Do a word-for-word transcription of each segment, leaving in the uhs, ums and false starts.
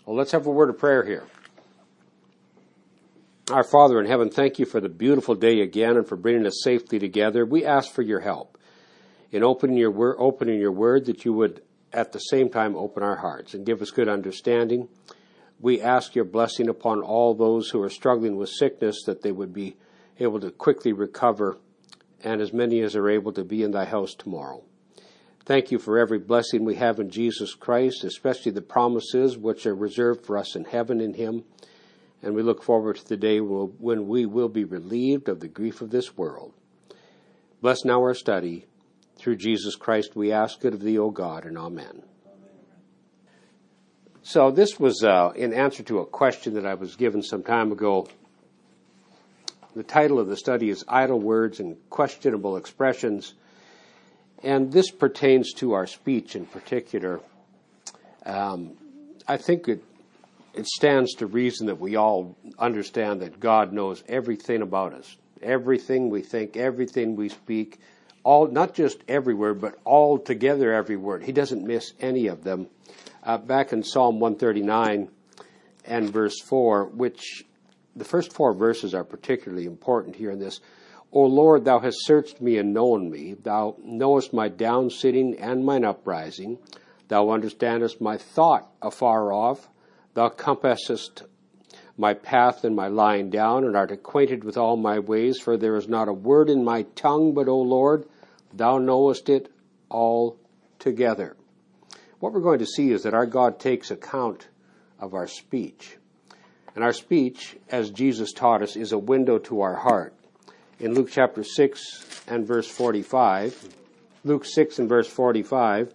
Well, let's have a word of prayer here. Our Father in heaven, thank you for the beautiful day again and for bringing us safely together. We ask for your help in opening your word, opening your word, that you would at the same time open our hearts and give us good understanding. We ask your blessing upon all those who are struggling with sickness, that they would be able to quickly recover, and as many as are able to be in thy house tomorrow. Thank you for every blessing we have in Jesus Christ, especially the promises which are reserved for us in heaven in him. And we look forward to the day when we will be relieved of the grief of this world. Bless now our study. Through Jesus Christ we ask it of thee, O God, and amen. So this was uh, in answer to a question that I was given some time ago. The title of the study is Idle Words and Questionable Expressions. And this pertains to our speech in particular. Um, I think it It stands to reason that we all understand that God knows everything about us, everything we think, everything we speak, all, not just every word, but all together every word. He doesn't miss any of them. Uh, back in Psalm one thirty-nine and verse four, which the first four verses are particularly important here in this. O Lord, thou hast searched me and known me. Thou knowest my down sitting and mine uprising. Thou understandest my thought afar off. Thou compassest my path and my lying down, and art acquainted with all my ways, for there is not a word in my tongue, but, O Lord, thou knowest it altogether. What we're going to see is that our God takes account of our speech. And our speech, as Jesus taught us, is a window to our heart. In Luke chapter six and verse forty-five, Luke six and verse forty-five,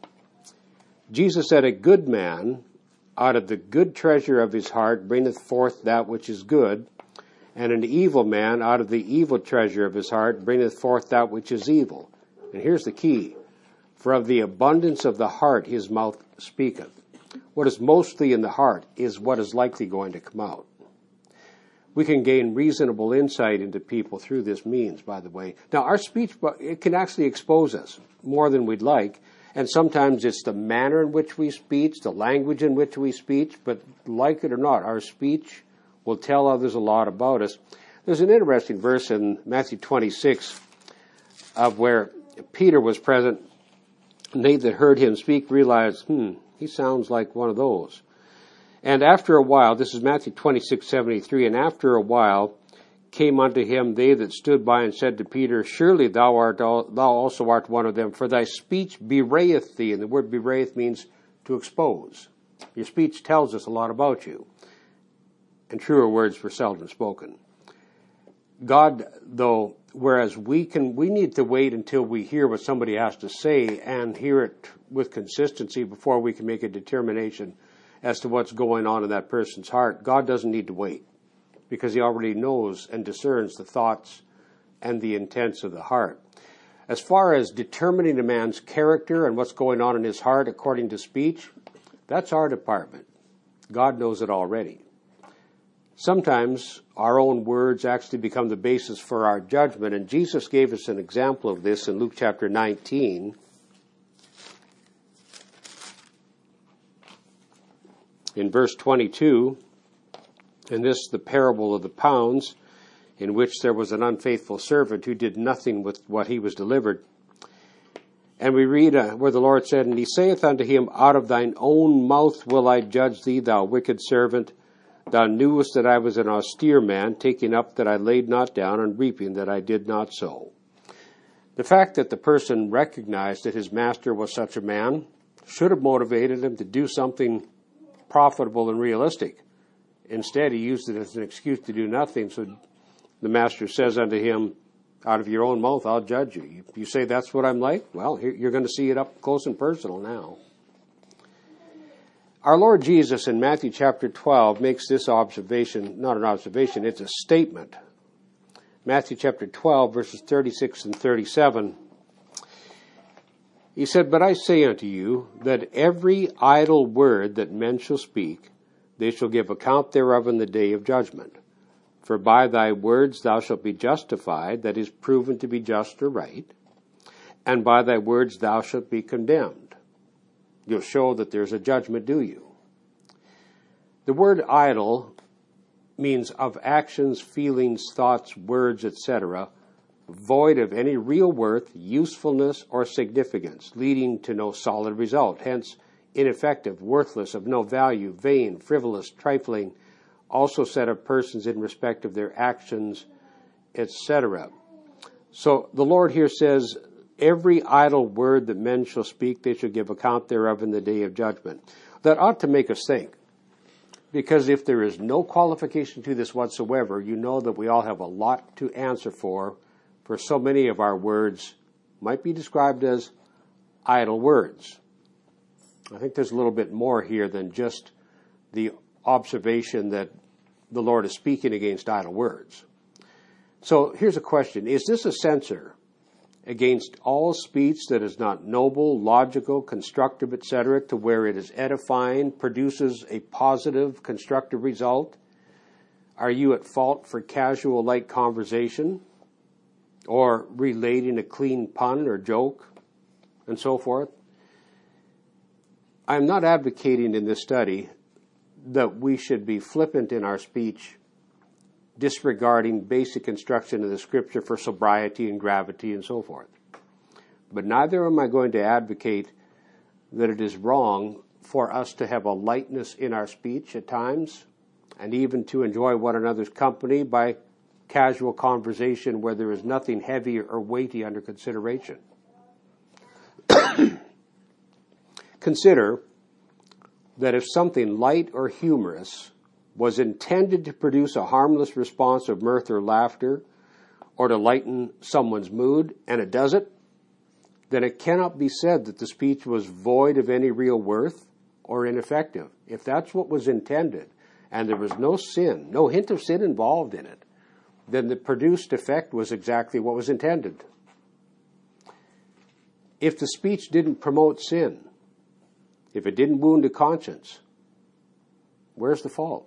Jesus said, a good man out of the good treasure of his heart bringeth forth that which is good, and an evil man out of the evil treasure of his heart bringeth forth that which is evil. And here's the key. For of the abundance of the heart his mouth speaketh. What is mostly in the heart is what is likely going to come out. We can gain reasonable insight into people through this means, by the way. Now, our speech, it can actually expose us more than we'd like. And sometimes it's the manner in which we speak, the language in which we speak, but like it or not, our speech will tell others a lot about us. There's an interesting verse in Matthew twenty-six of where Peter was present, and they that heard him speak realized, hmm, he sounds like one of those. And after a while, this is Matthew twenty-six seventy-three, and after a while came unto him they that stood by and said to Peter, surely thou art thou also art one of them, for thy speech bewrayeth thee. And the word bewrayeth means to expose. Your speech tells us a lot about you. And truer words were seldom spoken. God, though, whereas we can, we need to wait until we hear what somebody has to say and hear it with consistency before we can make a determination as to what's going on in that person's heart. God doesn't need to wait, because he already knows and discerns the thoughts and the intents of the heart. As far as determining a man's character and what's going on in his heart according to speech, that's our department. God knows it already. Sometimes our own words actually become the basis for our judgment, and Jesus gave us an example of this in Luke chapter nineteen. In verse twenty-two, and this is the parable of the pounds, in which there was an unfaithful servant who did nothing with what he was delivered. And we read uh, where the Lord said, and he saith unto him, out of thine own mouth will I judge thee, thou wicked servant. Thou knewest that I was an austere man, taking up that I laid not down, and reaping that I did not sow. The fact that the person recognized that his master was such a man should have motivated him to do something profitable and realistic. Instead, he used it as an excuse to do nothing. So the master says unto him, out of your own mouth, I'll judge you. You say that's what I'm like? Well, here, you're going to see it up close and personal now. Our Lord Jesus in Matthew chapter twelve makes this observation, not an observation, it's a statement. Matthew chapter twelve, verses thirty-six and thirty-seven. He said, but I say unto you that every idle word that men shall speak, they shall give account thereof in the day of judgment. For by thy words thou shalt be justified, that is, proven to be just or right, and by thy words thou shalt be condemned. You'll show that there's a judgment due you. The word idle means of actions, feelings, thoughts, words, et cetera, void of any real worth, usefulness, or significance, leading to no solid result, hence ineffective, worthless, of no value, vain, frivolous, trifling, also said of persons in respect of their actions, et cetera. So the Lord here says, every idle word that men shall speak, they shall give account thereof in the day of judgment. That ought to make us think. Because if there is no qualification to this whatsoever, you know that we all have a lot to answer for, for so many of our words might be described as idle words. I think there's a little bit more here than just the observation that the Lord is speaking against idle words. So here's a question. Is this a censor against all speech that is not noble, logical, constructive, et cetera, to where it is edifying, produces a positive, constructive result? Are you at fault for casual, light conversation, or relating a clean pun or joke, and so forth? I'm not advocating in this study that we should be flippant in our speech, disregarding basic instruction of the Scripture for sobriety and gravity and so forth. But neither am I going to advocate that it is wrong for us to have a lightness in our speech at times, and even to enjoy one another's company by casual conversation where there is nothing heavy or weighty under consideration. Consider that if something light or humorous was intended to produce a harmless response of mirth or laughter, or to lighten someone's mood, and it does it, then it cannot be said that the speech was void of any real worth or ineffective. If that's what was intended, and there was no sin, no hint of sin involved in it, then the produced effect was exactly what was intended. If the speech didn't promote sin, if it didn't wound a conscience, where's the fault?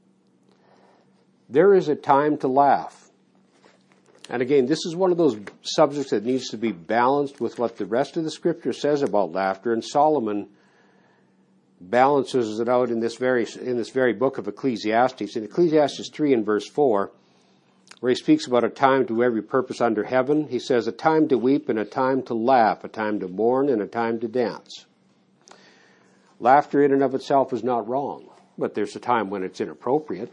There is a time to laugh. And again, this is one of those subjects that needs to be balanced with what the rest of the Scripture says about laughter, and Solomon balances it out in this very in this very book of Ecclesiastes. In Ecclesiastes three and verse four, where he speaks about a time to every purpose under heaven, he says, a time to weep and a time to laugh, a time to mourn and a time to dance. Laughter in and of itself is not wrong, but there's a time when it's inappropriate.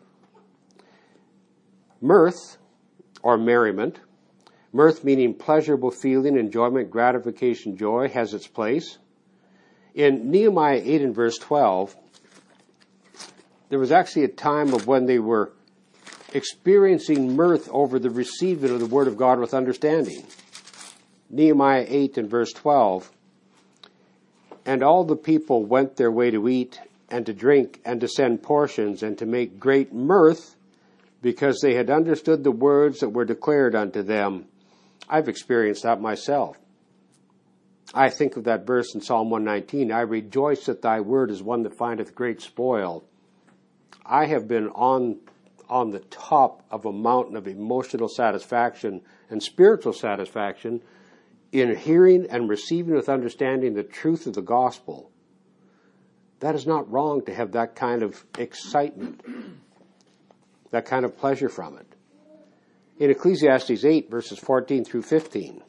Mirth, or merriment, mirth meaning pleasurable feeling, enjoyment, gratification, joy, has its place. In Nehemiah eight and verse twelve, there was actually a time of when they were experiencing mirth over the receiving of the Word of God with understanding. Nehemiah eight and verse twelve, and all the people went their way to eat and to drink and to send portions and to make great mirth, because they had understood the words that were declared unto them. I've experienced that myself. I think of that verse in Psalm one nineteen, I rejoice that thy word is one that findeth great spoil. I have been on, on the top of a mountain of emotional satisfaction and spiritual satisfaction in hearing and receiving with understanding the truth of the gospel. That is not wrong to have that kind of excitement, that kind of pleasure from it. In Ecclesiastes eight, verses fourteen through fifteen,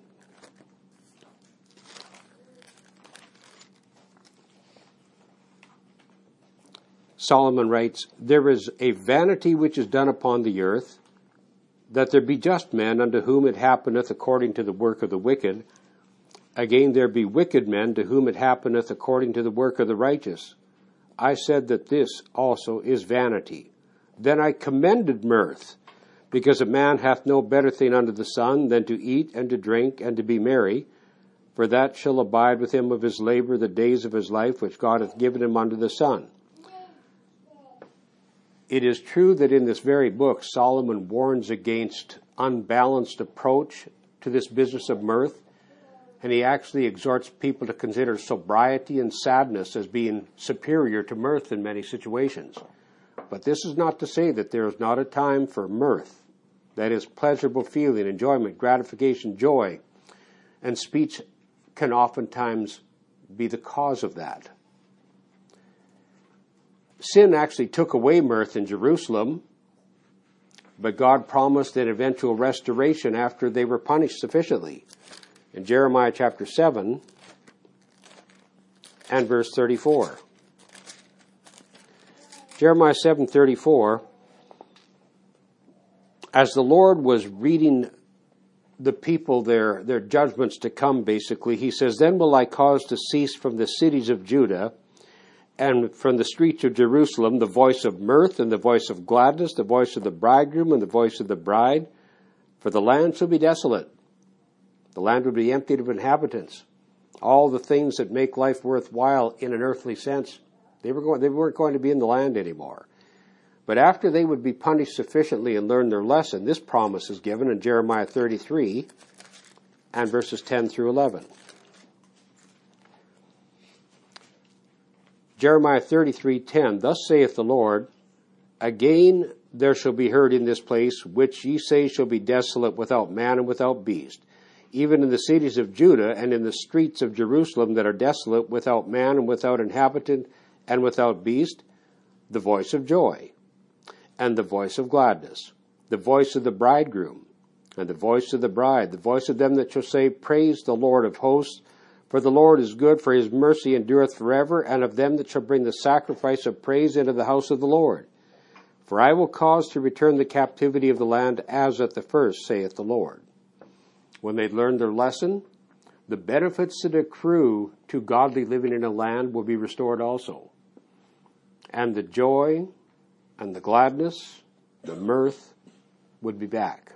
Solomon writes, there is a vanity which is done upon the earth, that there be just men unto whom it happeneth according to the work of the wicked. Again, there be wicked men to whom it happeneth according to the work of the righteous. I said that this also is vanity. Then I commended mirth, because a man hath no better thing under the sun than to eat and to drink and to be merry, for that shall abide with him of his labor the days of his life which God hath given him under the sun. It is true that in this very book, Solomon warns against unbalanced approach to this business of mirth, and he actually exhorts people to consider sobriety and sadness as being superior to mirth in many situations. But this is not to say that there is not a time for mirth, that is, pleasurable feeling, enjoyment, gratification, joy, and speech can oftentimes be the cause of that. sin actually took away mirth in Jerusalem, but God promised an eventual restoration after they were punished sufficiently. In Jeremiah chapter seven and verse thirty-four. Jeremiah seven thirty-four, as the Lord was reading the people their, their judgments to come, basically, he says, "Then will I cause to cease from the cities of Judah and from the streets of Jerusalem the voice of mirth and the voice of gladness, the voice of the bridegroom and the voice of the bride, for the land shall be desolate. The land will be emptied of inhabitants." All the things that make life worthwhile in an earthly sense, they were going, they weren't going to be in the land anymore. But after they would be punished sufficiently and learn their lesson, this promise is given in Jeremiah thirty-three and verses ten through eleven. Jeremiah thirty-three ten, "Thus saith the Lord, again there shall be heard in this place, which ye say shall be desolate without man and without beast, even in the cities of Judah and in the streets of Jerusalem that are desolate without man and without inhabitant and without beast, the voice of joy and the voice of gladness, the voice of the bridegroom and the voice of the bride, the voice of them that shall say, Praise the Lord of hosts, for the Lord is good, for his mercy endureth forever, and of them that shall bring the sacrifice of praise into the house of the Lord. For I will cause to return the captivity of the land as at the first, saith the Lord." When they'd learned their lesson, the benefits that accrue to godly living in a land will be restored also. And the joy and the gladness, the mirth, would be back.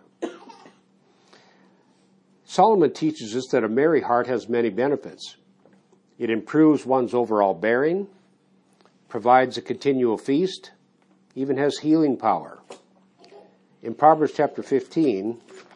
Solomon teaches us that a merry heart has many benefits. It improves one's overall bearing, provides a continual feast, even has healing power. In Proverbs chapter fifteen,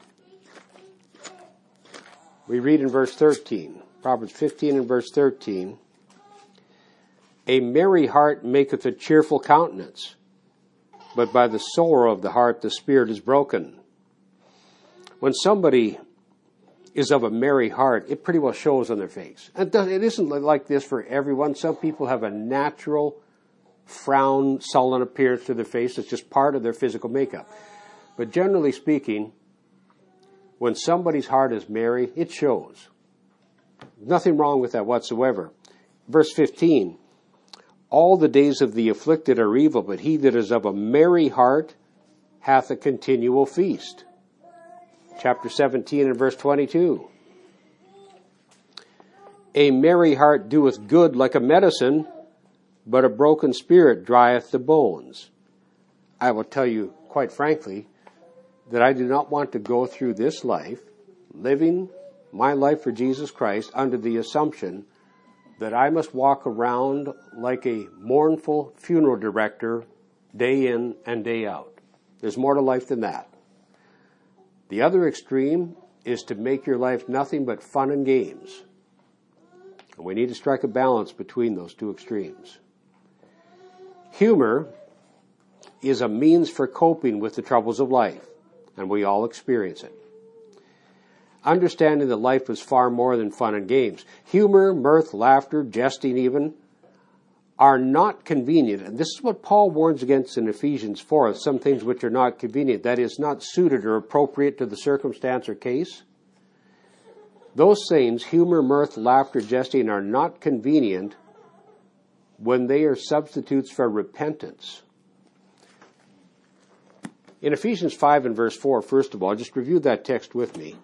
we read in verse thirteen, Proverbs fifteen and verse thirteen, "A merry heart maketh a cheerful countenance, but by the sorrow of the heart the spirit is broken." When somebody is of a merry heart, it pretty well shows on their face. And it isn't like this for everyone. Some people have a natural frown, sullen appearance to their face. It's just part of their physical makeup. But generally speaking, when somebody's heart is merry, it shows. Nothing wrong with that whatsoever. Verse fifteen, "All the days of the afflicted are evil, but he that is of a merry heart hath a continual feast." Chapter seventeen and verse twenty-two. "A merry heart doeth good like a medicine, but a broken spirit drieth the bones." I will tell you quite frankly that I do not want to go through this life, living my life for Jesus Christ, under the assumption that I must walk around like a mournful funeral director day in and day out. There's more to life than that. The other extreme is to make your life nothing but fun and games. And we need to strike a balance between those two extremes. Humor is a means for coping with the troubles of life, and we all experience it. Understanding that life is far more than fun and games. Humor, mirth, laughter, jesting even, are not convenient. And this is what Paul warns against in Ephesians four, some things which are not convenient, that is, not suited or appropriate to the circumstance or case. Those things, humor, mirth, laughter, jesting, are not convenient when they are substitutes for repentance. In Ephesians five and verse four, first of all, just review that text with me.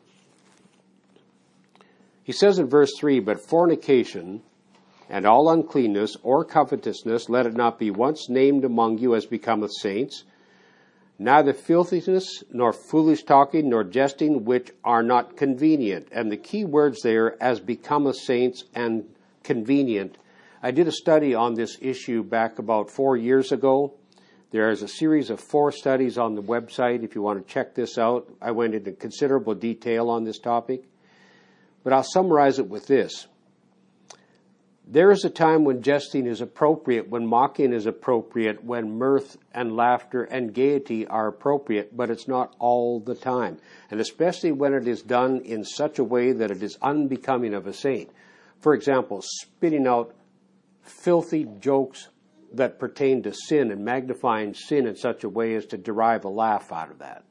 He says in verse three, "But fornication and all uncleanness or covetousness, let it not be once named among you as becometh saints, neither filthiness, nor foolish talking, nor jesting, which are not convenient." And the key words there, as becometh saints and convenient. I did a study on this issue back about four years ago. There is a series of four studies on the website if you want to check this out. I went into considerable detail on this topic. But I'll summarize it with this. There is a time when jesting is appropriate, when mocking is appropriate, when mirth and laughter and gaiety are appropriate, but it's not all the time. And especially when it is done in such a way that it is unbecoming of a saint. For example, spitting out filthy jokes that pertain to sin and magnifying sin in such a way as to derive a laugh out of that.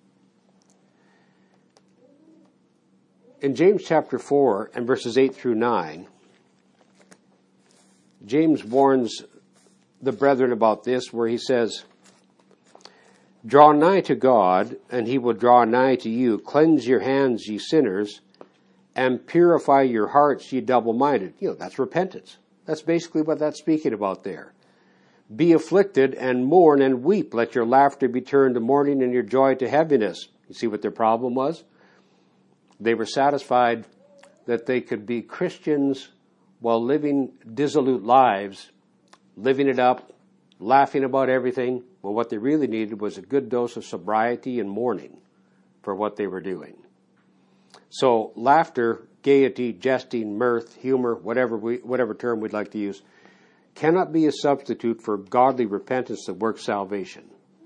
In James chapter four and verses eight through nine, James warns the brethren about this, where he says, "Draw nigh to God, and he will draw nigh to you. Cleanse your hands, ye sinners, and purify your hearts, ye double-minded." You know, that's repentance. That's basically what that's speaking about there. "Be afflicted, and mourn, and weep. Let your laughter be turned to mourning, and your joy to heaviness." You see what their problem was? They were satisfied that they could be Christians while living dissolute lives, living it up, laughing about everything. Well, what they really needed was a good dose of sobriety and mourning for what they were doing. So laughter, gaiety, jesting, mirth, humor, whatever we, whatever term we'd like to use, cannot be a substitute for godly repentance that works salvation.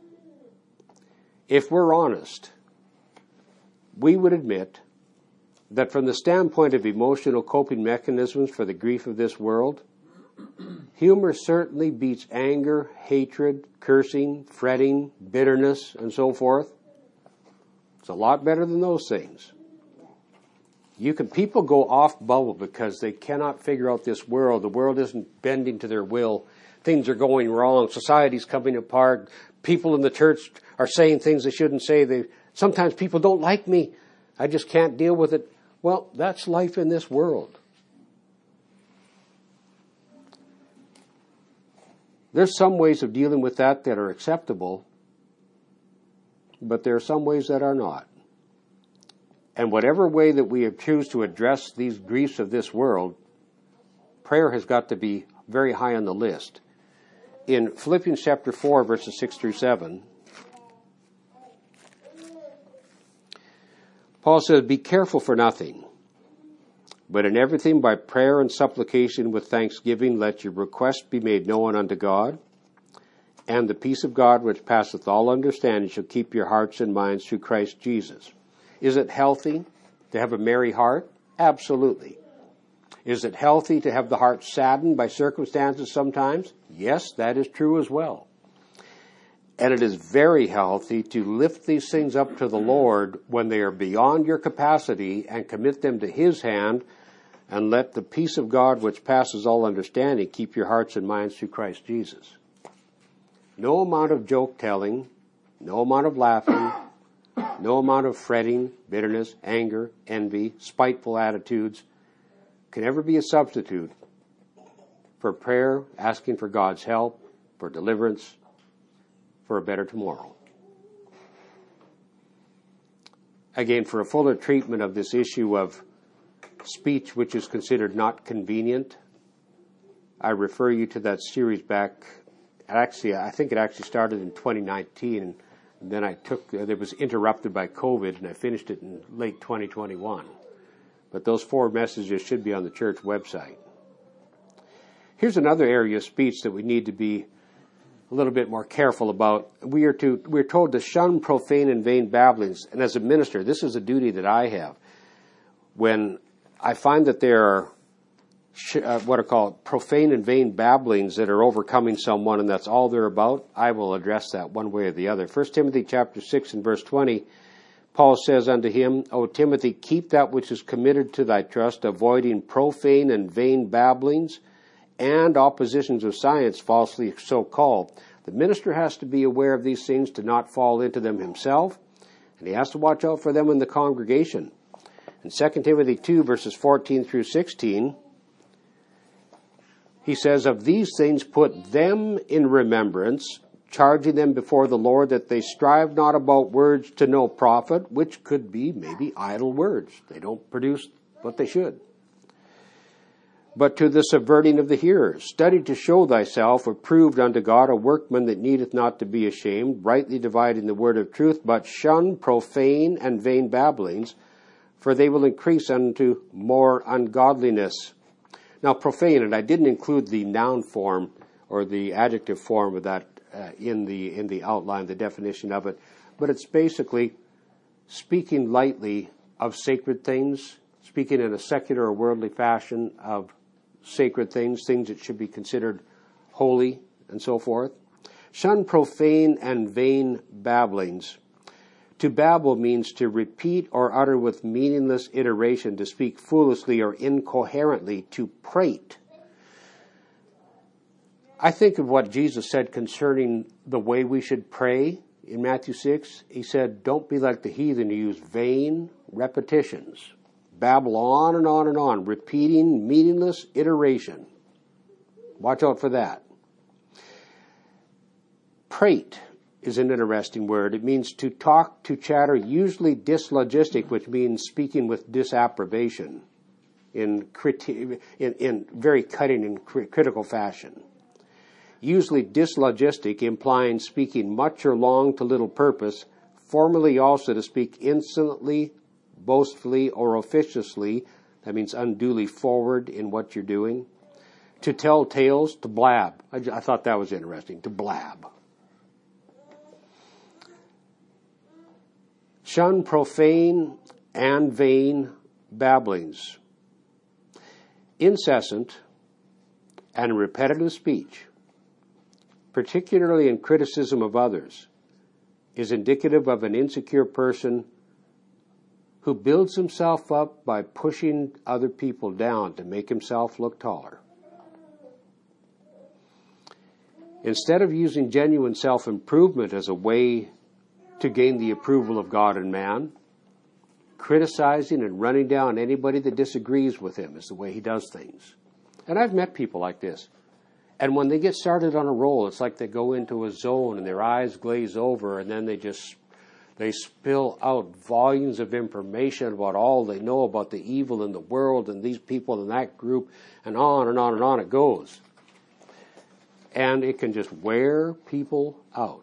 If we're honest, we would admit that from the standpoint of emotional coping mechanisms for the grief of this world, humor certainly beats anger, hatred, cursing, fretting, bitterness, and so forth. It's a lot better than those things. You can, people go off bubble because they cannot figure out this world. The world isn't bending to their will. Things are going wrong. Society's coming apart. People in the church are saying things they shouldn't say. They, sometimes people don't like me. I just can't deal with it. Well, that's life in this world. There's some ways of dealing with that that are acceptable, but there are some ways that are not. And whatever way that we choose to address these griefs of this world, prayer has got to be very high on the list. In Philippians chapter four, verses six through seven, Paul says, "Be careful for nothing, but in everything by prayer and supplication with thanksgiving let your requests be made known unto God, and the peace of God which passeth all understanding shall keep your hearts and minds through Christ Jesus." Is it healthy to have a merry heart? Absolutely. Is it healthy to have the heart saddened by circumstances sometimes? Yes, that is true as well. And it is very healthy to lift these things up to the Lord when they are beyond your capacity and commit them to His hand, and let the peace of God which passes all understanding keep your hearts and minds through Christ Jesus. No amount of joke telling, no amount of laughing, no amount of fretting, bitterness, anger, envy, spiteful attitudes can ever be a substitute for prayer, asking for God's help, for deliverance, for a better tomorrow. Again, for a fuller treatment of this issue of speech which is considered not convenient, I refer you to that series back. Actually, I think it actually started in twenty nineteen, and then I took, uh, it was interrupted by COVID, and I finished it in late twenty twenty-one. But those four messages should be on the church website. Here's another area of speech that we need to be a little bit more careful about. We are to, we're told to shun profane and vain babblings. And as a minister, this is a duty that I have. When I find that there are sh- uh, what are called profane and vain babblings that are overcoming someone, and that's all they're about, I will address that one way or the other. First Timothy chapter six and verse twenty, Paul says unto him, O Timothy, keep that which is committed to thy trust, avoiding profane and vain babblings and oppositions of science, falsely so called. The minister has to be aware of these things to not fall into them himself, and he has to watch out for them in the congregation. In Second Timothy two, verses fourteen through sixteen, he says, Of these things put them in remembrance, charging them before the Lord that they strive not about words to no profit, which could be maybe idle words. They don't produce what they should. But to the subverting of the hearers, study to show thyself approved unto God, a workman that needeth not to be ashamed, rightly dividing the word of truth, but shun profane and vain babblings, for they will increase unto more ungodliness. Now, profane, and I didn't include the noun form or the adjective form of that uh, in the in the outline, the definition of it, but it's basically speaking lightly of sacred things, speaking in a secular or worldly fashion of sacred things, things that should be considered holy, and so forth. Shun profane and vain babblings. To babble means to repeat or utter with meaningless iteration, to speak foolishly or incoherently, to prate. I think of what Jesus said concerning the way we should pray in Matthew six. He said, don't be like the heathen who use vain repetitions. Babble on and on and on, repeating meaningless iteration. Watch out for that. Prate is an interesting word. It means to talk, to chatter, usually dyslogistic, which means speaking with disapprobation in, criti- in, in very cutting and cri- critical fashion. Usually dyslogistic, implying speaking much or long to little purpose, formerly also to speak insolently, boastfully, or officiously. That means unduly forward in what you're doing. To tell tales, to blab. I, I thought that was interesting, to blab. Shun profane and vain babblings. Incessant and repetitive speech, particularly in criticism of others, is indicative of an insecure person who builds himself up by pushing other people down to make himself look taller. Instead of using genuine self-improvement as a way to gain the approval of God and man, criticizing and running down anybody that disagrees with him is the way he does things. And I've met people like this. And when they get started on a roll, it's like they go into a zone and their eyes glaze over, and then they just, they spill out volumes of information about all they know about the evil in the world and these people in that group, and on and on and on it goes. And it can just wear people out.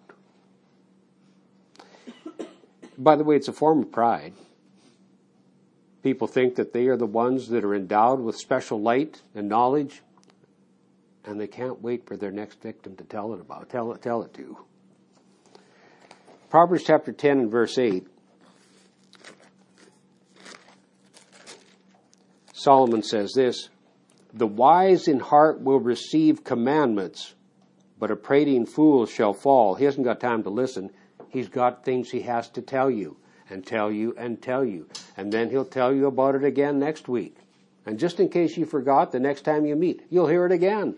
By the way, it's a form of pride. People think that they are the ones that are endowed with special light and knowledge, and they can't wait for their next victim to tell it about, tell it, tell it to. Proverbs chapter ten and verse eight. Solomon says this, the wise in heart will receive commandments, but a prating fool shall fall. He hasn't got time to listen. He's got things he has to tell you, and tell you, and tell you. And then he'll tell you about it again next week. And just in case you forgot, the next time you meet, you'll hear it again.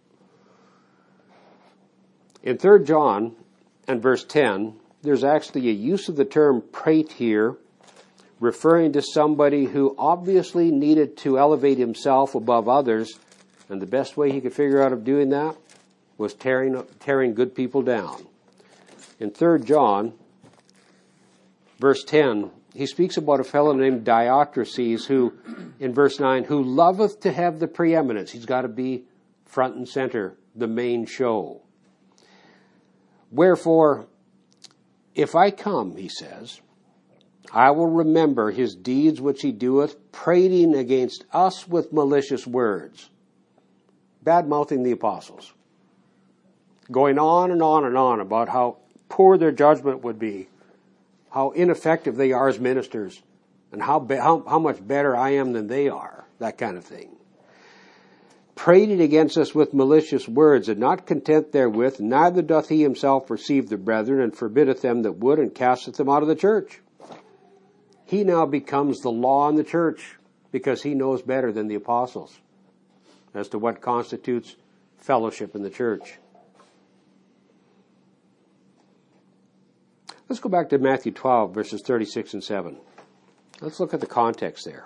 In Third John and verse ten, there's actually a use of the term prate here, referring to somebody who obviously needed to elevate himself above others, and the best way he could figure out of doing that was tearing, tearing good people down. In Third John, verse ten, he speaks about a fellow named Diotrephes who, in verse nine, who loveth to have the preeminence. He's got to be front and center, the main show. Wherefore, if I come, he says, I will remember his deeds which he doeth, prating against us with malicious words. Bad-mouthing the apostles. Going on and on and on about how poor their judgment would be, how ineffective they are as ministers, and how, be, how how much better I am than they are, that kind of thing. Prating against us with malicious words, and not content therewith, neither doth he himself receive the brethren, and forbiddeth them that would, and casteth them out of the church. He now becomes the law in the church, because he knows better than the apostles as to what constitutes fellowship in the church. Let's go back to Matthew twelve, verses thirty-six and seven. Let's look at the context there.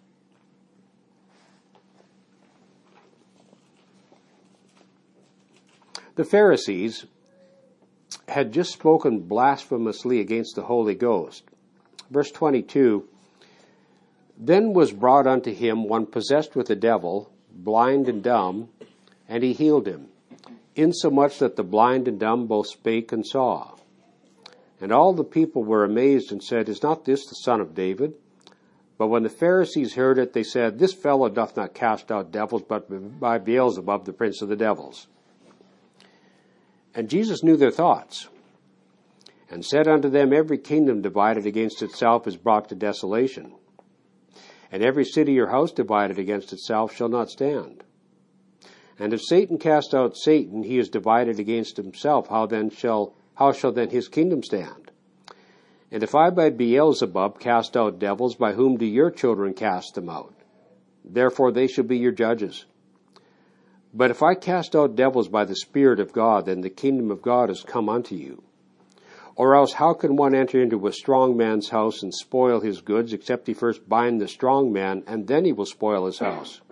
The Pharisees had just spoken blasphemously against the Holy Ghost. Verse twenty-two, then was brought unto him one possessed with a devil, blind and dumb, and he healed him, insomuch that the blind and dumb both spake and saw. And all the people were amazed and said, is not this the son of David? But when the Pharisees heard it, they said, this fellow doth not cast out devils, but by Beelzebub, the prince of the devils. And Jesus knew their thoughts, and said unto them, every kingdom divided against itself is brought to desolation, and every city or house divided against itself shall not stand. And if Satan cast out Satan, he is divided against himself. How then shall how shall then his kingdom stand? And if I by Beelzebub cast out devils, by whom do your children cast them out? Therefore they shall be your judges. But if I cast out devils by the Spirit of God, then the kingdom of God is come unto you. Or else how can one enter into a strong man's house and spoil his goods, except he first bind the strong man, and then he will spoil his house?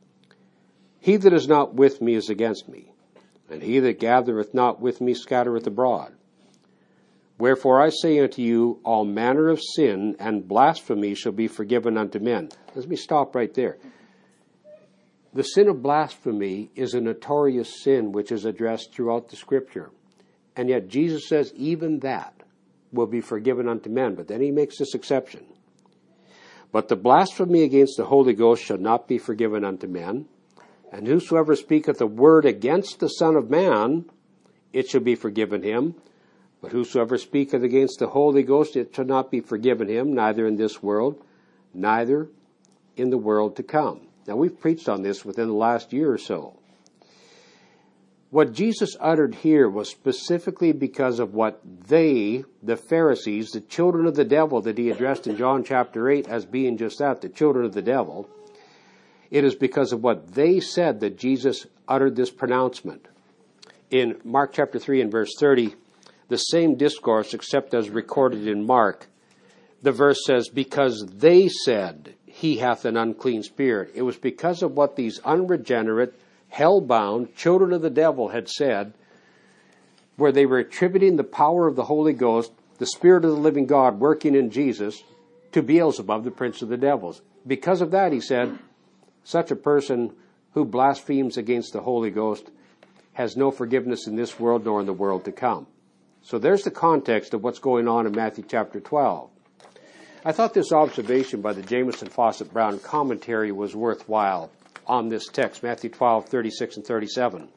He that is not with me is against me, and he that gathereth not with me scattereth abroad. Wherefore I say unto you, all manner of sin and blasphemy shall be forgiven unto men. Let me stop right there. The sin of blasphemy is a notorious sin which is addressed throughout the Scripture. And yet Jesus says even that will be forgiven unto men. But then he makes this exception. But the blasphemy against the Holy Ghost shall not be forgiven unto men. And whosoever speaketh a word against the Son of Man, it shall be forgiven him. But whosoever speaketh against the Holy Ghost, it shall not be forgiven him, neither in this world, neither in the world to come. Now, we've preached on this within the last year or so. What Jesus uttered here was specifically because of what they, the Pharisees, the children of the devil that he addressed in John chapter eight as being just that, the children of the devil. It is because of what they said that Jesus uttered this pronouncement. In Mark chapter three and verse thirty, the same discourse, except as recorded in Mark, the verse says, because they said, he hath an unclean spirit. It was because of what these unregenerate, hell-bound children of the devil had said, where they were attributing the power of the Holy Ghost, the Spirit of the living God working in Jesus, to Beelzebub, the prince of the devils. Because of that, he said, such a person who blasphemes against the Holy Ghost has no forgiveness in this world nor in the world to come. So there's the context of what's going on in Matthew chapter twelve. I thought this observation by the Jameson Fawcett Brown commentary was worthwhile on this text, Matthew twelve, thirty-six and thirty-seven.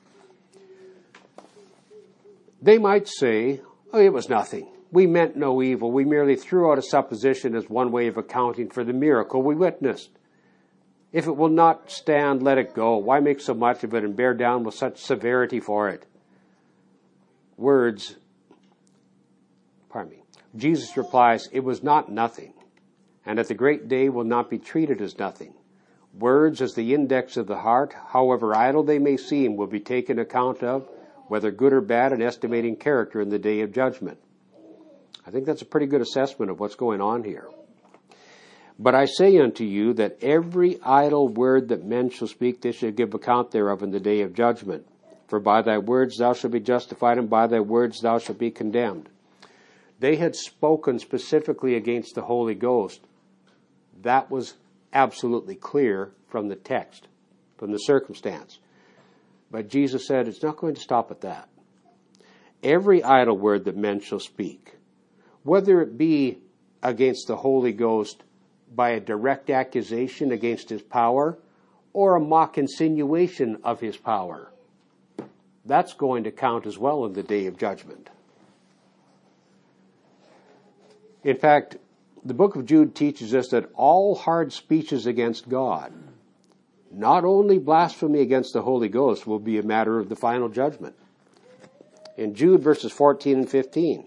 They might say, oh, it was nothing. We meant no evil. We merely threw out a supposition as one way of accounting for the miracle we witnessed. If it will not stand, let it go. Why make so much of it and bear down with such severity for it? Words, pardon me. Jesus replies, it was not nothing, and at the great day will not be treated as nothing. Words, as the index of the heart, however idle they may seem, will be taken account of, whether good or bad, in estimating character in the day of judgment. I think that's a pretty good assessment of what's going on here. But I say unto you that every idle word that men shall speak, they shall give account thereof in the day of judgment. For by thy words thou shalt be justified, and by thy words thou shalt be condemned. They had spoken specifically against the Holy Ghost. That was absolutely clear from the text, from the circumstance. But Jesus said it's not going to stop at that. Every idle word that men shall speak, whether it be against the Holy Ghost by a direct accusation against his power or a mock insinuation of his power, that's going to count as well in the day of judgment. In fact, the book of Jude teaches us that all hard speeches against God, not only blasphemy against the Holy Ghost, will be a matter of the final judgment. In Jude verses fourteen and fifteen,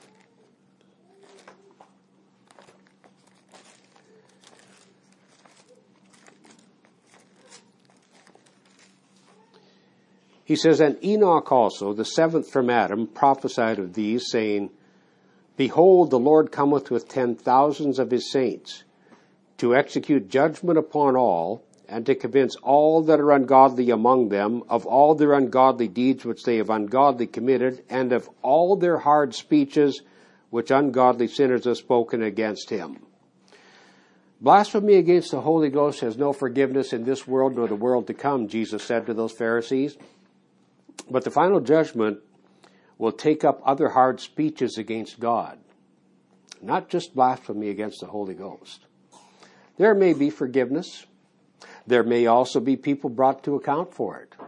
he says, and Enoch also, the seventh from Adam, prophesied of these, saying, behold, the Lord cometh with ten thousands of his saints, to execute judgment upon all, and to convince all that are ungodly among them of all their ungodly deeds which they have ungodly committed, and of all their hard speeches which ungodly sinners have spoken against him. Blasphemy against the Holy Ghost has no forgiveness in this world nor the world to come, Jesus said to those Pharisees. But the final judgment will take up other hard speeches against God, not just blasphemy against the Holy Ghost. There may be forgiveness. There may also be people brought to account for it.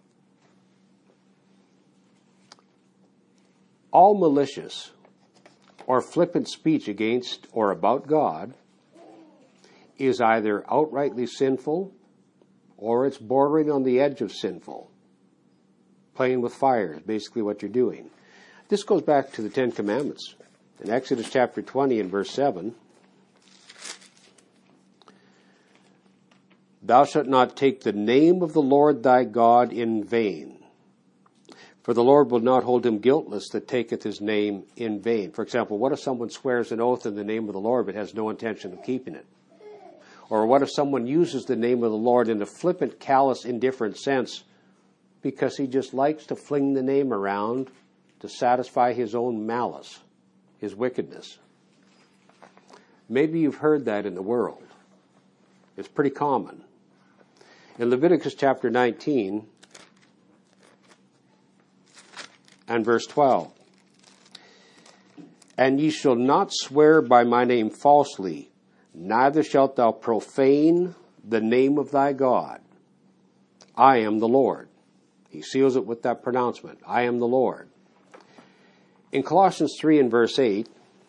All malicious or flippant speech against or about God is either outrightly sinful or it's bordering on the edge of sinful. Playing with fire is basically what you're doing. This goes back to the Ten Commandments. In Exodus chapter twenty and verse seven, thou shalt not take the name of the Lord thy God in vain, for the Lord will not hold him guiltless that taketh his name in vain. For example, what if someone swears an oath in the name of the Lord but has no intention of keeping it? Or what if someone uses the name of the Lord in a flippant, callous, indifferent sense because he just likes to fling the name around to satisfy his own malice, his wickedness? Maybe you've heard that in the world. It's pretty common. In Leviticus chapter nineteen and verse twelve, and ye shall not swear by my name falsely, neither shalt thou profane the name of thy God. I am the Lord. He seals it with that pronouncement. I am the Lord. In Colossians three and verse eight,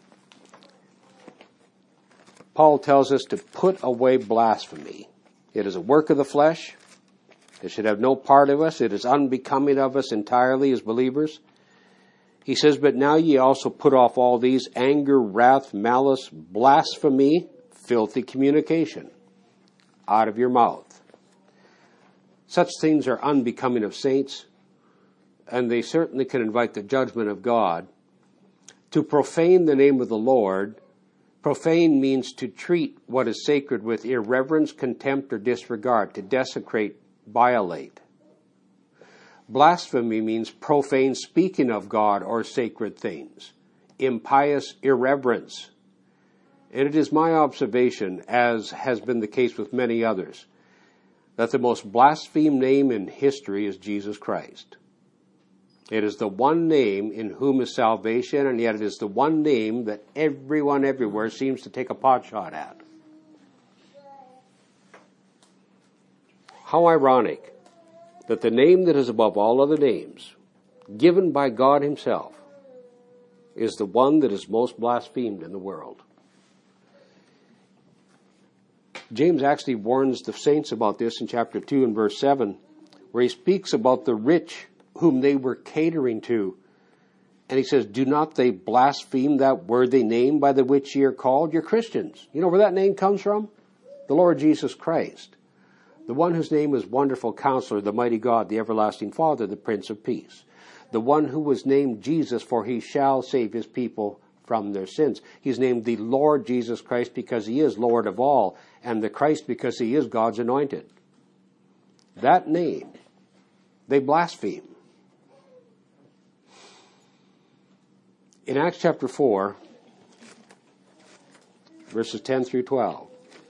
Paul tells us to put away blasphemy. It is a work of the flesh. It should have no part of us. It is unbecoming of us entirely as believers. He says, but now ye also put off all these: anger, wrath, malice, blasphemy, filthy communication out of your mouth. Such things are unbecoming of saints, and they certainly can invite the judgment of God. To profane the name of the Lord, profane means to treat what is sacred with irreverence, contempt, or disregard, to desecrate, violate. Blasphemy means profane speaking of God or sacred things, impious irreverence. And it is my observation, as has been the case with many others, that the most blasphemed name in history is Jesus Christ. It is the one name in whom is salvation, and yet it is the one name that everyone everywhere seems to take a pot shot at. How ironic that the name that is above all other names, given by God himself, is the one that is most blasphemed in the world. James actually warns the saints about this in chapter two and verse seven, where he speaks about the rich whom they were catering to. And he says, do not they blaspheme that worthy name by the which ye are called? You're Christians. You know where that name comes from? The Lord Jesus Christ. The one whose name is Wonderful Counselor, the Mighty God, the Everlasting Father, the Prince of Peace. The one who was named Jesus, for he shall save his people from their sins. He's named the Lord Jesus Christ because he is Lord of all, and the Christ because he is God's anointed. That name, they blaspheme. In Acts chapter four, verses ten through twelve,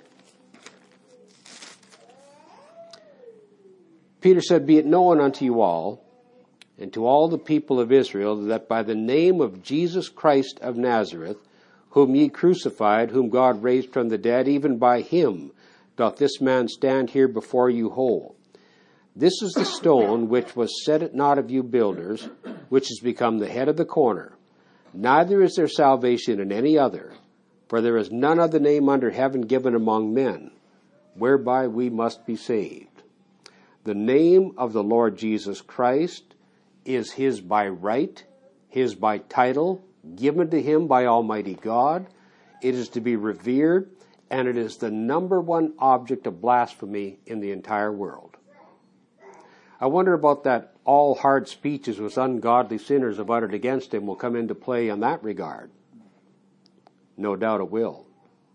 Peter said, be it known unto you all, and to all the people of Israel, that by the name of Jesus Christ of Nazareth, whom ye crucified, whom God raised from the dead, even by him doth this man stand here before you whole. This is the stone which was set at naught of you builders, which has become the head of the corner. Neither is there salvation in any other, for there is none other name under heaven given among men, whereby we must be saved. The name of the Lord Jesus Christ is his by right, his by title, given to him by Almighty God. It is to be revered, and it is the number one object of blasphemy in the entire world. I wonder about that all hard speeches which ungodly sinners have uttered against him will come into play in that regard. No doubt it will.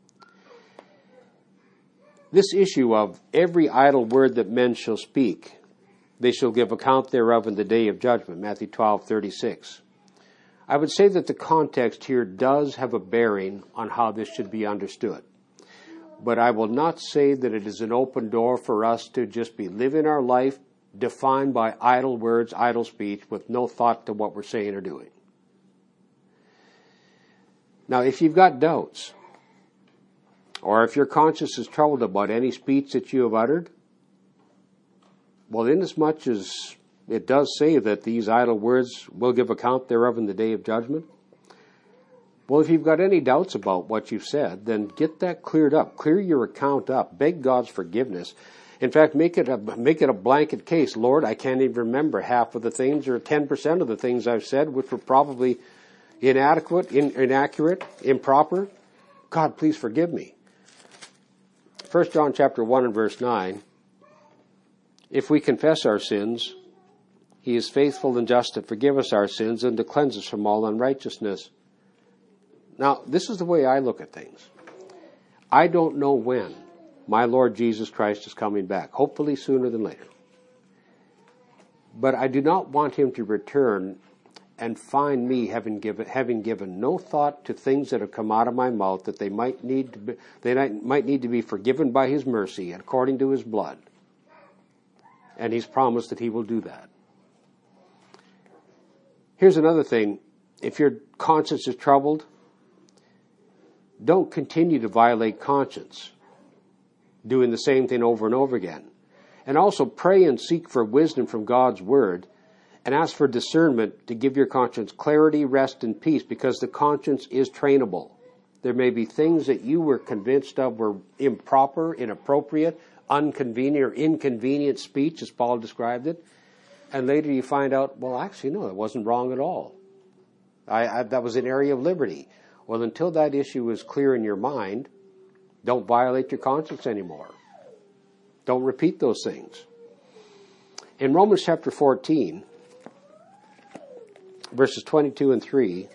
This issue of every idle word that men shall speak, they shall give account thereof in the day of judgment, Matthew twelve thirty-six. I would say that the context here does have a bearing on how this should be understood. But I will not say that it is an open door for us to just be living our life defined by idle words, idle speech, with no thought to what we're saying or doing. Now, if you've got doubts, or if your conscience is troubled about any speech that you have uttered, well, inasmuch as it does say that these idle words will give account thereof in the day of judgment, well, if you've got any doubts about what you've said, then get that cleared up. Clear your account up. Beg God's forgiveness. In fact, make it a make it a blanket case. Lord, I can't even remember half of the things or ten percent of the things I've said, which were probably inadequate, in, inaccurate, improper. God, please forgive me. First John chapter one and verse nine. If we confess our sins, he is faithful and just to forgive us our sins and to cleanse us from all unrighteousness. Now, this is the way I look at things. I don't know when my Lord Jesus Christ is coming back. Hopefully sooner than later. But I do not want him to return and find me having given, having given no thought to things that have come out of my mouth that they might need to be, they might need to be forgiven by his mercy according to his blood. And he's promised that he will do that. Here's another thing. If your conscience is troubled, don't continue to violate conscience, doing the same thing over and over again. And also pray and seek for wisdom from God's word and ask for discernment to give your conscience clarity, rest, and peace, because the conscience is trainable. There may be things that you were convinced of were improper, inappropriate, inconvenient, or inconvenient speech, as Paul described it. And later you find out, well, actually, no, it wasn't wrong at all. I, I, that was an area of liberty. Well, until that issue is clear in your mind, don't violate your conscience anymore. Don't repeat those things. In Romans chapter fourteen, verses twenty-two and three,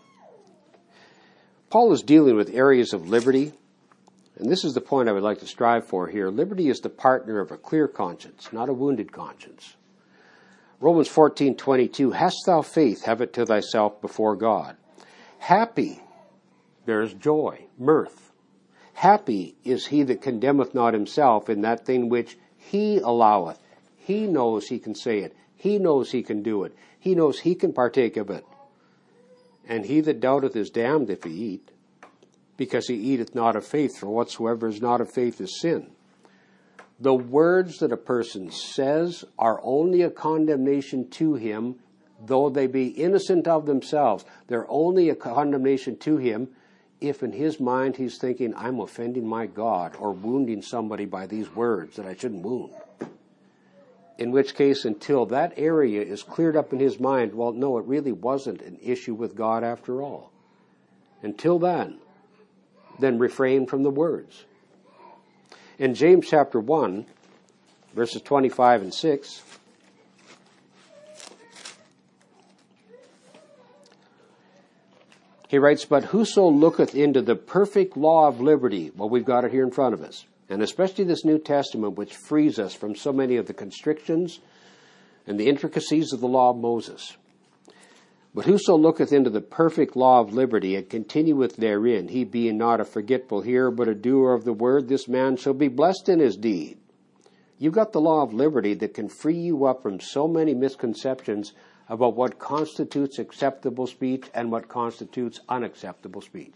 Paul is dealing with areas of liberty. And this is the point I would like to strive for here. Liberty is the partner of a clear conscience, not a wounded conscience. Romans fourteen twenty-two, hast thou faith, have it to thyself before God. Happy, there is joy, mirth. Happy is he that condemneth not himself in that thing which he alloweth. He knows he can say it. He knows he can do it. He knows he can partake of it. And he that doubteth is damned if he eat, because he eateth not of faith, for whatsoever is not of faith is sin. The words that a person says are only a condemnation to him, though they be innocent of themselves. They're only a condemnation to him if in his mind he's thinking, I'm offending my God or wounding somebody by these words that I shouldn't wound. In which case, until that area is cleared up in his mind, well, no, it really wasn't an issue with God after all. Until then, then refrain from the words. In James chapter one, verses twenty-five and six, he writes, but whoso looketh into the perfect law of liberty, well, we've got it here in front of us, and especially this New Testament, which frees us from so many of the constrictions and the intricacies of the law of Moses. But whoso looketh into the perfect law of liberty, and continueth therein, he being not a forgetful hearer, but a doer of the word, this man shall be blessed in his deed. You've got the law of liberty that can free you up from so many misconceptions about what constitutes acceptable speech and what constitutes unacceptable speech.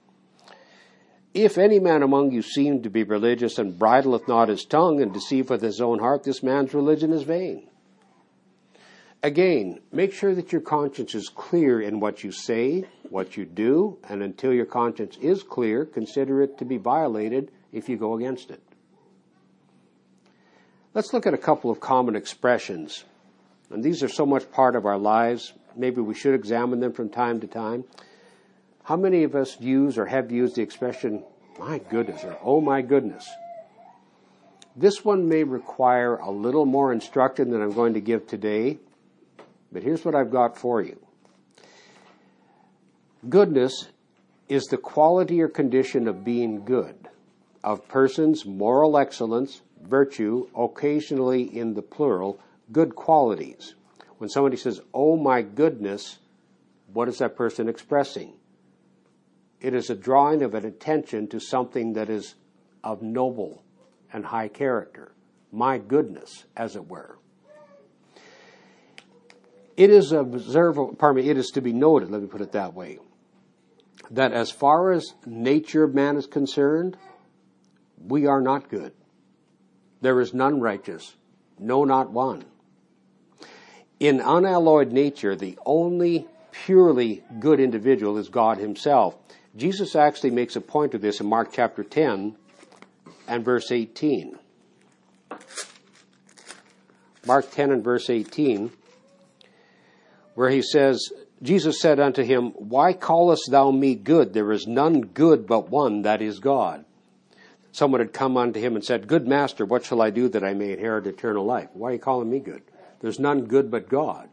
If any man among you seem to be religious, and bridleth not his tongue, and deceiveth his own heart, this man's religion is vain. Again, make sure that your conscience is clear in what you say, what you do, and until your conscience is clear, consider it to be violated if you go against it. Let's look at a couple of common expressions. And these are so much part of our lives, maybe we should examine them from time to time. How many of us use or have used the expression, my goodness, or oh my goodness? This one may require a little more instruction than I'm going to give today, but here's what I've got for you. Goodness is the quality or condition of being good, of persons, moral excellence, virtue, occasionally in the plural, good qualities. When somebody says, oh my goodness, what is that person expressing? It is a drawing of an attention to something that is of noble and high character. My goodness, as it were. It is observable, pardon me, it is to be noted, let me put it that way, that as far as nature of man is concerned, we are not good. There is none righteous, no, not one. In unalloyed nature, the only purely good individual is God himself. Jesus actually makes a point of this in Mark chapter ten and verse eighteen. Mark ten and verse eighteen, where he says, Jesus said unto him, Why callest thou me good? There is none good but one, that is God. Someone had come unto him and said, Good master, what shall I do that I may inherit eternal life? Why are you calling me good? There's none good but God.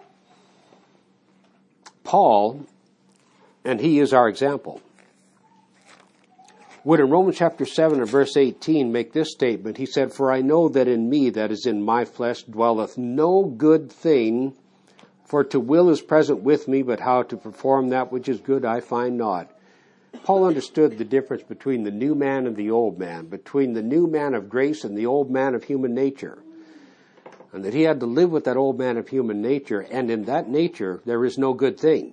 Paul, and he is our example, would in Romans chapter seven and verse eighteen make this statement. He said, For I know that in me, that is in my flesh, dwelleth no good thing, for to will is present with me, but how to perform that which is good I find not. Paul understood the difference between the new man and the old man, between the new man of grace and the old man of human nature, and that he had to live with that old man of human nature, and in that nature there is no good thing.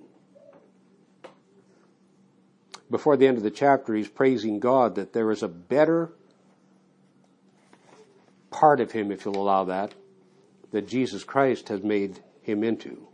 Before the end of the chapter, he's praising God that there is a better part of him, if you'll allow that, that Jesus Christ has made him into.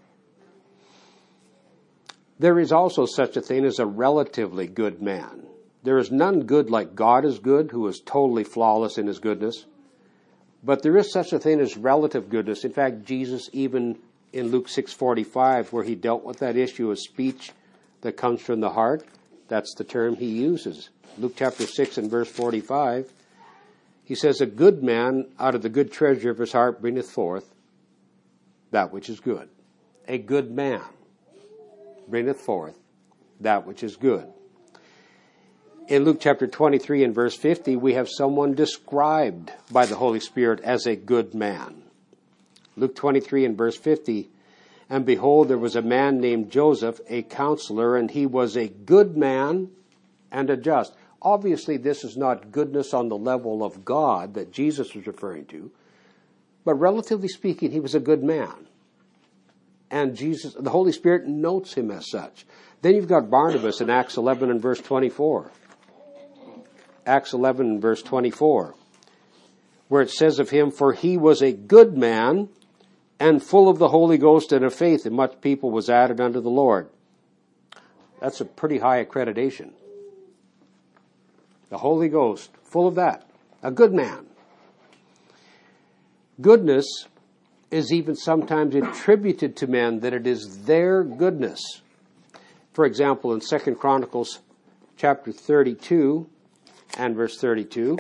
There is also such a thing as a relatively good man. There is none good like God is good, who is totally flawless in his goodness. But there is such a thing as relative goodness. In fact, Jesus, even in Luke six forty-five, where he dealt with that issue of speech that comes from the heart, that's the term he uses. Luke chapter six and verse forty-five, he says, A good man out of the good treasure of his heart bringeth forth that which is good. A good man bringeth forth that which is good. In Luke chapter twenty-three and verse fifty, we have someone described by the Holy Spirit as a good man. Luke twenty-three and verse fifty, And behold, there was a man named Joseph, a counselor, and he was a good man and a just. Obviously, this is not goodness on the level of God that Jesus was referring to, but relatively speaking, he was a good man. And Jesus, the Holy Spirit notes him as such. Then you've got Barnabas in Acts eleven and verse twenty-four. Acts eleven and verse twenty-four, where it says of him, For he was a good man, and full of the Holy Ghost and of faith, and much people was added unto the Lord. That's a pretty high accreditation. The Holy Ghost, full of that. A good man. Goodness is even sometimes attributed to men, that it is their goodness. For example, in Second Chronicles chapter thirty-two and verse thirty-two,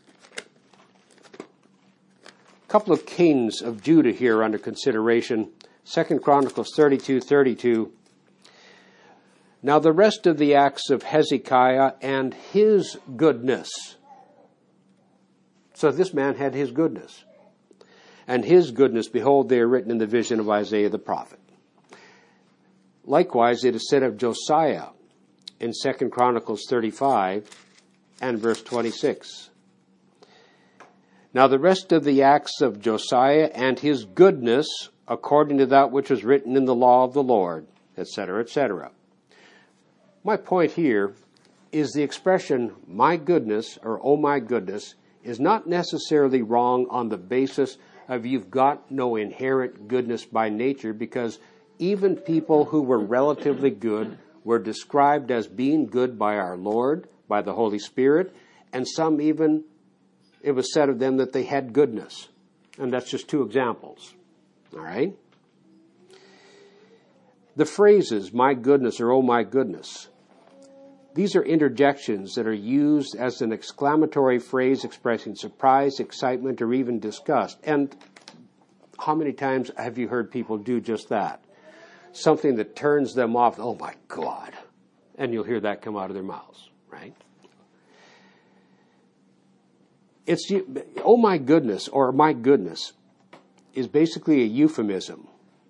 a couple of kings of Judah here under consideration. Second Chronicles thirty-two thirty-two. Now the rest of the acts of Hezekiah and his goodness. So this man had his goodness. And his goodness, behold, they are written in the vision of Isaiah the prophet. Likewise, it is said of Josiah in Second Chronicles thirty-five and verse twenty-six. Now the rest of the acts of Josiah and his goodness, according to that which was written in the law of the Lord, et cetera, et cetera. My point here is the expression, my goodness, or oh my goodness, is not necessarily wrong on the basis of you've got no inherent goodness by nature, because even people who were relatively good were described as being good by our Lord, by the Holy Spirit, and some even, it was said of them that they had goodness. And that's just two examples. All right? The phrases, my goodness or oh my goodness, these are interjections that are used as an exclamatory phrase expressing surprise, excitement, or even disgust. And how many times have you heard people do just that? Something that turns them off, oh my God. And you'll hear that come out of their mouths, right? It's, oh my goodness, or my goodness, is basically a euphemism.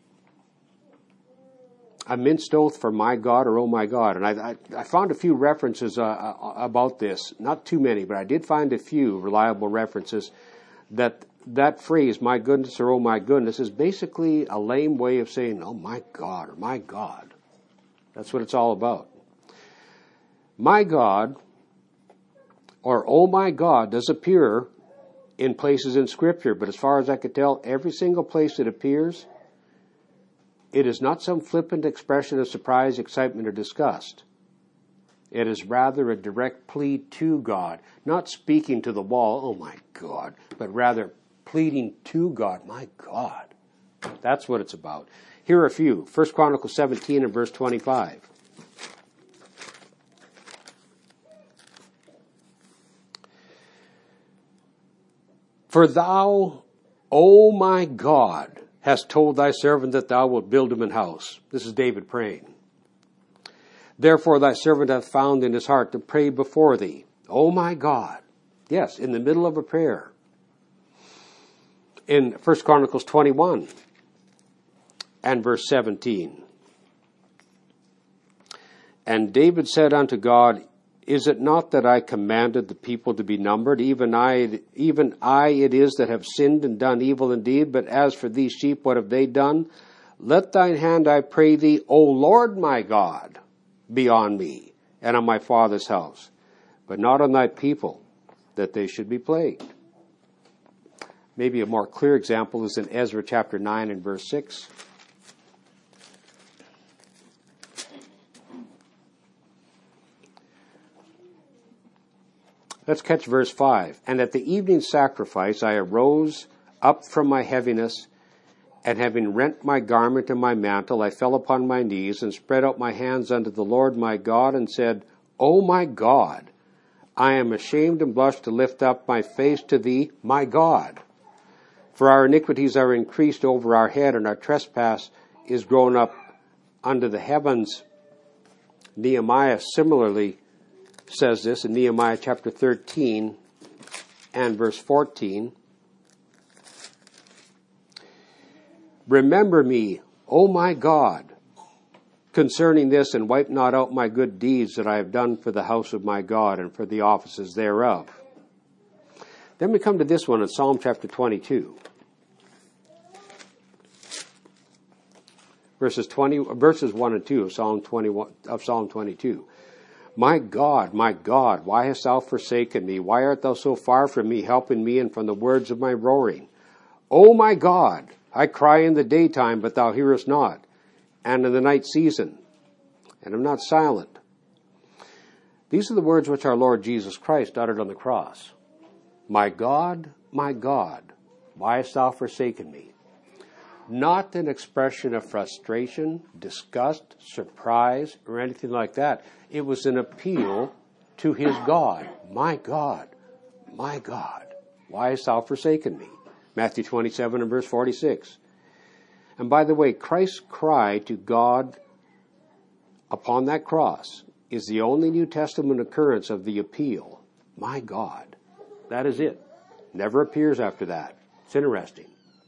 A minced oath for my God or oh my God. And I, I, I found a few references uh, about this. Not too many, but I did find a few reliable references that that phrase, my goodness or oh my goodness, is basically a lame way of saying, oh my God or my God. That's what it's all about. My God or oh my God does appear in places in Scripture, but as far as I could tell, every single place it appears, it is not some flippant expression of surprise, excitement, or disgust. It is rather a direct plea to God, not speaking to the wall, oh my God, but rather pleading to God, my God. That's what it's about. Here are a few. First Chronicles seventeen and verse twenty-five. For thou, O my God, hast told thy servant that thou wilt build him an house. This is David praying. Therefore thy servant hath found in his heart to pray before thee. O my God. Yes, in the middle of a prayer. In First Chronicles twenty-one and verse seventeen. And David said unto God, is it not that I commanded the people to be numbered? Even I, even I it is that have sinned and done evil indeed. But as for these sheep, what have they done? Let thine hand, I pray thee, O Lord my God, be on me and on my father's house, but not on thy people, that they should be plagued. Maybe a more clear example is in Ezra chapter nine and verse six. Let's catch verse five. And at the evening sacrifice I arose up from my heaviness, and having rent my garment and my mantle, I fell upon my knees and spread out my hands unto the Lord my God, and said, O my God, I am ashamed and blush to lift up my face to thee, my God. For our iniquities are increased over our head, and our trespass is grown up unto the heavens. Nehemiah similarly says this in Nehemiah chapter thirteen and verse fourteen. Remember me, O my God, concerning this, and wipe not out my good deeds that I have done for the house of my God and for the offices thereof. Then we come to this one in Psalm chapter twenty-two. Verses twenty, verses one and two of Psalm twenty-one of Psalm twenty-two. My God, my God, why hast thou forsaken me? Why art thou so far from me, helping me and from the words of my roaring? O my God, I cry in the daytime, but thou hearest not, and in the night season, and am not silent. These are the words which our Lord Jesus Christ uttered on the cross. My God, my God, why hast thou forsaken me? Not an expression of frustration, disgust, surprise, or anything like that. It was an appeal to his God. My God, my God, why hast thou forsaken me? Matthew twenty-seven and verse forty-six. And by the way, Christ's cry to God upon that cross is the only New Testament occurrence of the appeal. My God. That is it. Never appears after that. It's interesting.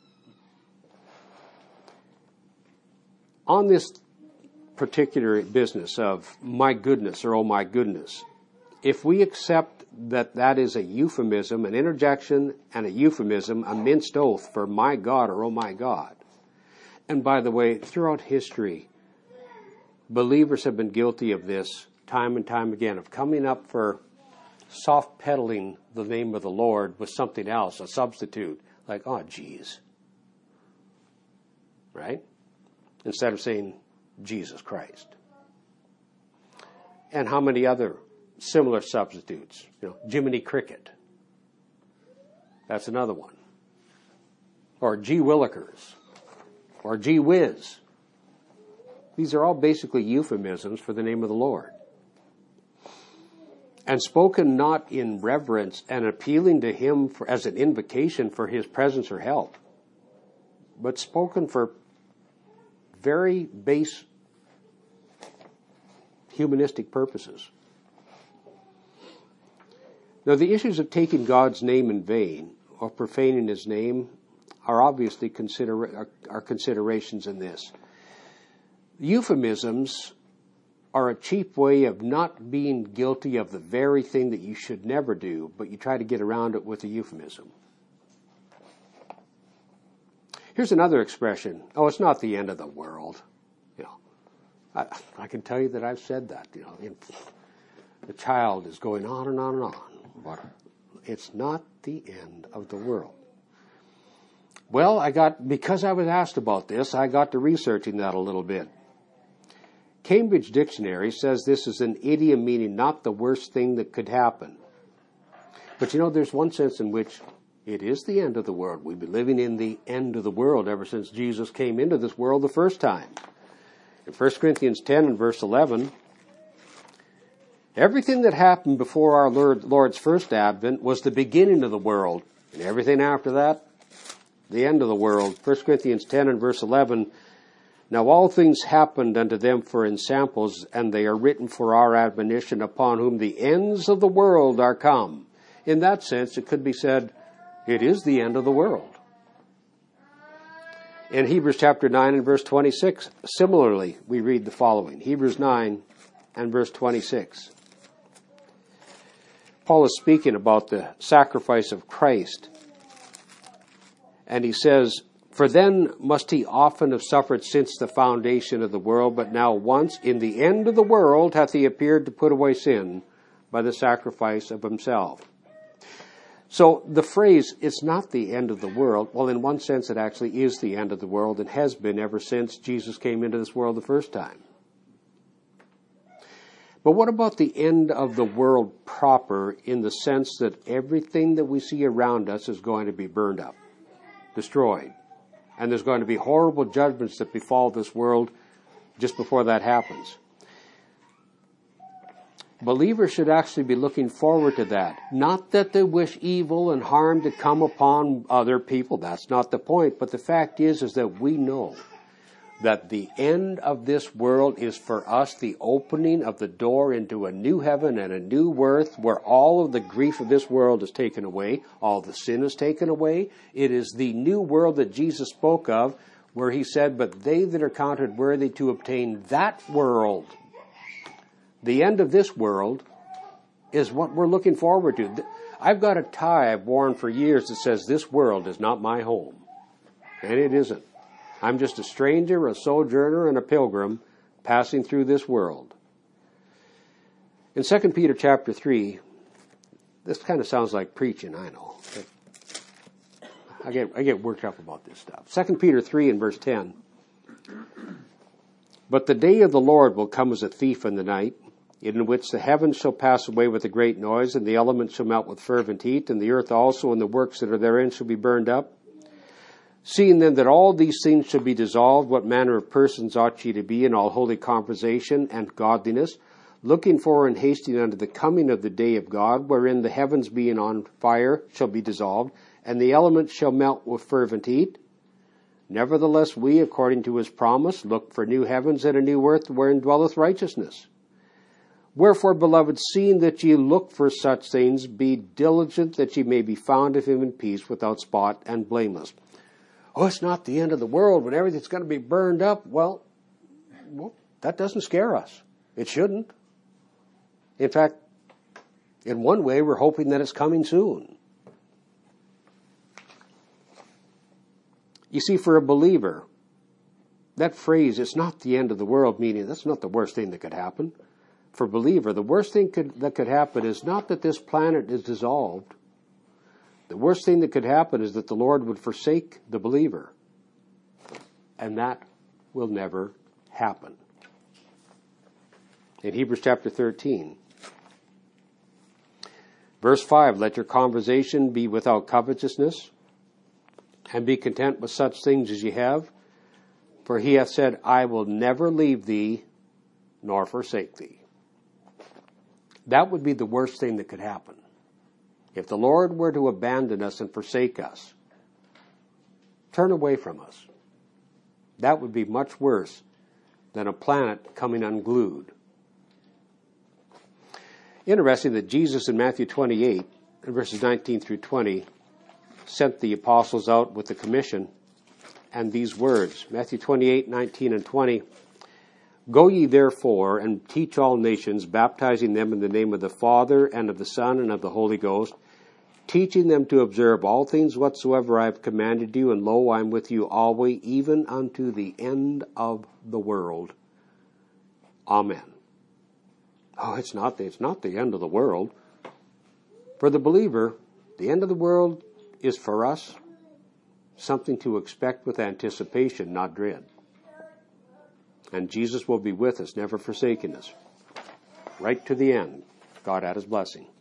On this particular business of my goodness or oh my goodness, if we accept that that is a euphemism, an interjection and a euphemism, a minced oath for my God or oh my God, and by the way, throughout history, believers have been guilty of this time and time again, of coming up for soft peddling the name of the Lord with something else, a substitute, like, oh, geez. Right? Instead of saying Jesus Christ. And how many other similar substitutes? You know, Jiminy Cricket. That's another one. Or Gee Willikers. Or Gee Whiz. These are all basically euphemisms for the name of the Lord. And spoken not in reverence and appealing to him for, as an invocation for his presence or help, but spoken for very base humanistic purposes. Now, the issues of taking God's name in vain or profaning his name are obviously consider- are, are considerations in this. Euphemisms are a cheap way of not being guilty of the very thing that you should never do, but you try to get around it with a euphemism. Here's another expression. Oh, it's not the end of the world. You know, I, I can tell you that I've said that. You know, in, the child is going on and on and on, but it's not the end of the world. Well, I got because I was asked about this, I got to researching that a little bit. Cambridge Dictionary says this is an idiom meaning not the worst thing that could happen. But you know, there's one sense in which it is the end of the world. We've been living in the end of the world ever since Jesus came into this world the first time. In First Corinthians ten and verse eleven, everything that happened before our Lord, Lord's first advent was the beginning of the world. And everything after that, the end of the world. First Corinthians ten and verse eleven, now all things happened unto them for ensamples, and they are written for our admonition, upon whom the ends of the world are come. In that sense, it could be said, it is the end of the world. In Hebrews chapter nine and verse twenty-six, similarly, we read the following. Hebrews nine and verse twenty-six. Paul is speaking about the sacrifice of Christ. And he says, for then must he often have suffered since the foundation of the world, but now once in the end of the world hath he appeared to put away sin by the sacrifice of himself. So the phrase, it's not the end of the world, well, in one sense it actually is the end of the world and has been ever since Jesus came into this world the first time. But what about the end of the world proper, in the sense that everything that we see around us is going to be burned up, destroyed, and there's going to be horrible judgments that befall this world just before that happens? Believers should actually be looking forward to that. Not that they wish evil and harm to come upon other people. That's not the point. But the fact is, is that we know that the end of this world is for us the opening of the door into a new heaven and a new earth, where all of the grief of this world is taken away, all the sin is taken away. It is the new world that Jesus spoke of, where he said, but they that are counted worthy to obtain that world. The end of this world is what we're looking forward to. I've got a tie I've worn for years that says, this world is not my home. And it isn't. I'm just a stranger, a sojourner, and a pilgrim passing through this world. In Second Peter chapter three, this kind of sounds like preaching, I know. I get, I get worked up about this stuff. Second Peter three and verse ten. But the day of the Lord will come as a thief in the night, in which the heavens shall pass away with a great noise, and the elements shall melt with fervent heat, and the earth also and the works that are therein shall be burned up. Seeing then that all these things shall be dissolved, what manner of persons ought ye to be in all holy conversation and godliness, looking for and hasting unto the coming of the day of God, wherein the heavens being on fire shall be dissolved, and the elements shall melt with fervent heat? Nevertheless we, according to his promise, look for new heavens and a new earth, wherein dwelleth righteousness. Wherefore, beloved, seeing that ye look for such things, be diligent that ye may be found of him in peace, without spot and blameless. Oh, it's not the end of the world when everything's going to be burned up. Well, well, that doesn't scare us. It shouldn't. In fact, in one way, we're hoping that it's coming soon. You see, for a believer, that phrase, it's not the end of the world, meaning that's not the worst thing that could happen. For a believer, the worst thing could, that could happen is not that this planet is dissolved. The worst thing that could happen is that the Lord would forsake the believer. And that will never happen. In Hebrews chapter thirteen, verse five, let your conversation be without covetousness, and be content with such things as ye have. For he hath said, I will never leave thee, nor forsake thee. That would be the worst thing that could happen. If the Lord were to abandon us and forsake us, turn away from us, that would be much worse than a planet coming unglued. Interesting that Jesus in Matthew twenty-eight, verses nineteen through twenty, sent the apostles out with the commission and these words. Matthew twenty-eight, nineteen and twenty. Go ye therefore and teach all nations, baptizing them in the name of the Father and of the Son and of the Holy Ghost, teaching them to observe all things whatsoever I have commanded you, and lo, I am with you always, even unto the end of the world. Amen. Oh, it's not the, it's not the end of the world. For the believer, the end of the world is for us something to expect with anticipation, not dread. and Jesus will be with us, never forsaking us. Right to the end. God add his blessing.